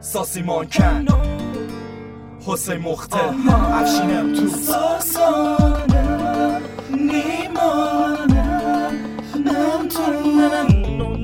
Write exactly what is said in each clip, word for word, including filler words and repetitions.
ساسی مانکن حسین مخته افشینم تو ساسانه نیمانه نمتونم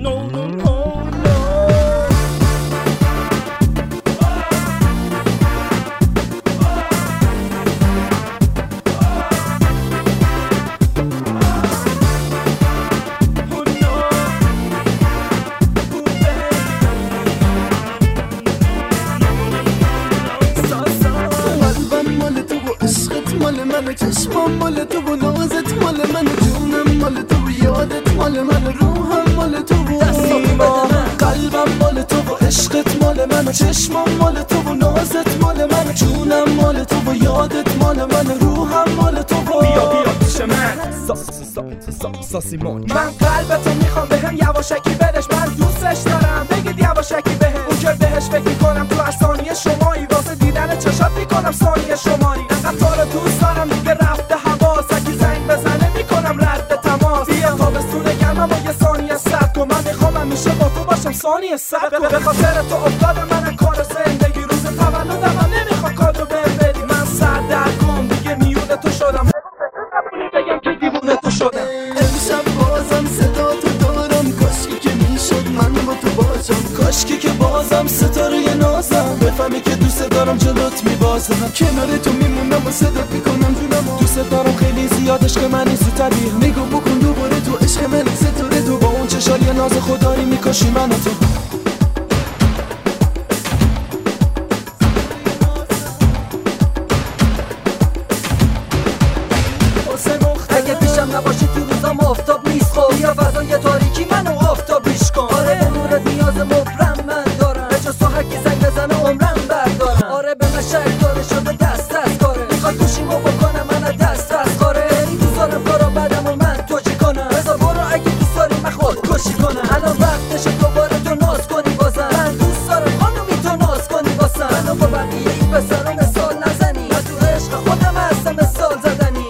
مال من چشمام مال تو و نازت مال من جونم مال تو و یادت مال من روحم مال تو و قلبم مال تو و عشقت مال من چشمام مال تو و نازت مال من جونم مال تو و یادت مال من روحم مال تو و بیا بیا پیش من ساسی مانکن من قلبتو میخوام بهم یواشکی بدش من دوستش دارم بگید یواشکی بهم اون که بهش فکر میکنم تو از ثانیه شمایی واسه دیدن چشات میکنم ثانیه شماری انقدر تو رو دوست دارم دیگه رفته حواس اگه زنگ بزنه میکنم رد تماس بیا تابستون گرمم و یه ثانیه صبر کن من میخوام همیشه با تو باشم ثانیه صبر کن به خاطر تو افتادم من کار زندگی روز تولدم من نمیخوام کادو بهم بدی من سر در کن دیگه میونه تو شدم بگم که دیوونه تو شدم امشب بازم صدا تو دارم کاشکی که میشد من با تو باشم کاشکی که بازم ستاره نازم بفهمی که دوست دارم جلوت میبازم کنار تو میمونم و صدات میکنم جونم دوست دارم خیلی زیاد عشق منی زودتری نگو بکن دوباره تو عشق منی ستاره تو با اون چشای ناز خدایی میکاشی من و تو اگه پیشم نباشی تو روزام آفتاب نیست خب یا فضای تاریکی منو آفتابیش کن آره به نورت نیاز مبرم من دارم به جز تو هرکی زنگ بزنه عمرم بردارم آره به من شک داره شده دست از کاره میخواد گوشیمو بکنم من دست از کاره دوست دارم کارا بدم و من تو چی کنم بذار برو اگه دوست داری من خودکشی کنم الان وقتشه دوباره تو ناز کنی بازم من دوست دارم خانومی تو ناز کنی واسم منو با بقیه این پسرا مثال نزنی من تو عشق خودم هستم مثال زدنی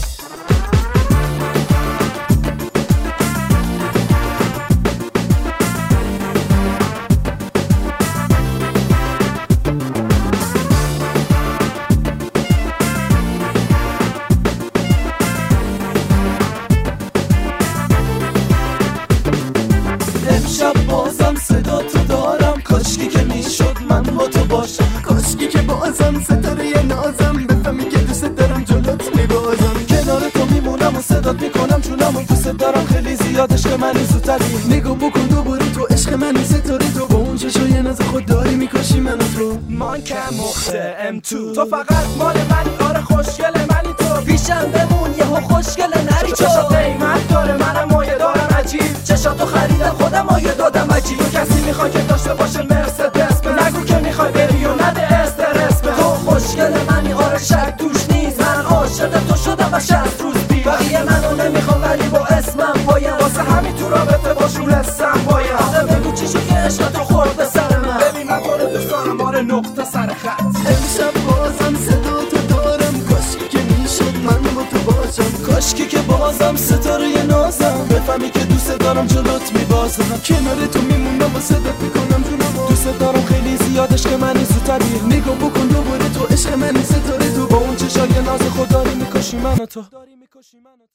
امشب بازم صدا تو دارم کاشکی که میشد من با تو باشم کاشکی که بازم ستاره نازم بفهمی که دوست دارم جلوت میبازم کنار تو میمونم و صدات میکنم چونم و دوست دارم خیلی زیاد عشق منی زودتری نگو بکن دوباره تو عشق منی ستاره تو با اون چشای ناز خود داری میکاشی من و تو مانکن مخته ام تو تو فقط مال منی آره خوشگل منی تو پیشم بمون یهو خوشگل نری چشات قیمت داره منم مایه دارم عجیب چشاتو خریدم خودم مایه دادم عجیب تو کسی میخوای که داشته باشه مرسدس به نگو که میخوای بری و نده استرس به تو خوشگل منی آره شک توش نیست من عاشق تو شدم و شصت روز بی بقیه منو نمیخوام ولی با اسمم پایم واسه همین تو رابطه باشون هستم بایم آخه بگو چی شد که عشق تو خورد به سر من ببین من تو رو دوست دارم آره نقطه سر خط امشب بازم صدا تو دارم کاشکی که میشد من با تو باشم کاشکی که بازم ستاره نازم بفهمی که دوست دارم جلوت میبازم کنار تو میمونم و صدات میکنم جونم دوست دارم خیلی زیاد عشق منی زودتری نگو بکن دوباره تو عشق منی ستاره تو با اون چشای ناز خود داری میکشی من و تو